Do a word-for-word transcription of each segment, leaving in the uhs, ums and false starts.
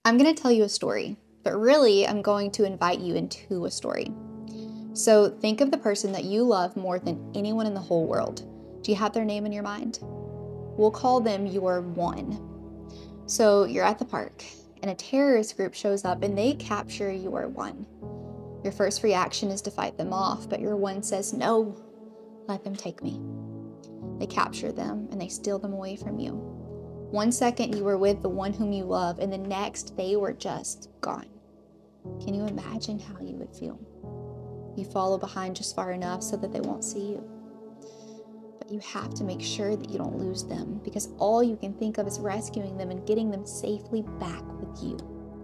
I'm going to tell you a story, but really, I'm going to invite you into a story. So think of the person that you love more than anyone in the whole world. Do you have their name in your mind? We'll call them your one. So you're at the park, and a terrorist group shows up and they capture your one. Your first reaction is to fight them off, but your one says, "No, let them take me." They capture them and they steal them away from you. One second you were with the one whom you love, and the next they were just gone. Can you imagine how you would feel? You follow behind just far enough so that they won't see you. But you have to make sure that you don't lose them, because all you can think of is rescuing them and getting them safely back with you.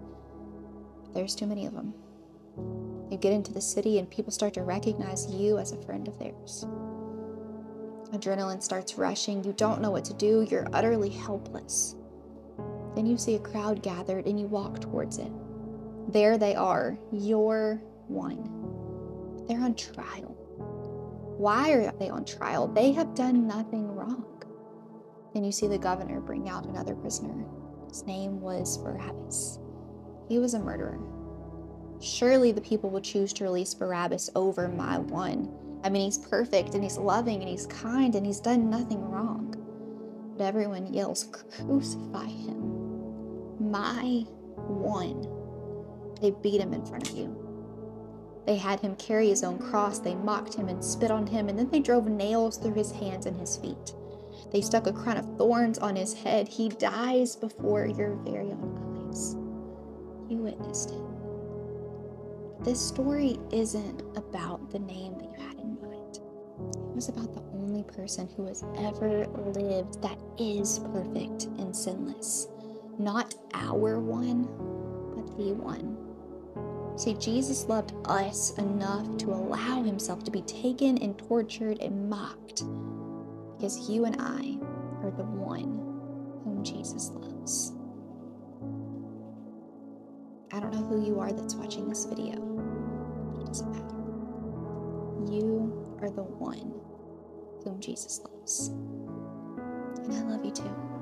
But there's too many of them. You get into the city and people start to recognize you as a friend of theirs. Adrenaline starts rushing. You don't know what to do. You're utterly helpless. Then you see a crowd gathered and you walk towards it. There they are, your one. But they're on trial. Why are they on trial? They have done nothing wrong. Then you see the governor bring out another prisoner. His name was Barabbas. He was a murderer. Surely the people will choose to release Barabbas over my one. I mean, he's perfect and he's loving and he's kind and he's done nothing wrong. But everyone yells, "Crucify him. My one." They beat him in front of you. They had him carry his own cross. They mocked him and spit on him, and then they drove nails through his hands and his feet. They stuck a crown of thorns on his head. He dies before your very own eyes. You witnessed it. This story isn't about the name that you had in mind. It was about the only person who has ever lived that is perfect and sinless. Not our one, but the one. See, Jesus loved us enough to allow himself to be taken and tortured and mocked, because you and I are the one whom Jesus loves. I don't know who you are that's watching this video. It doesn't matter. You are the one whom Jesus loves. And I love you too.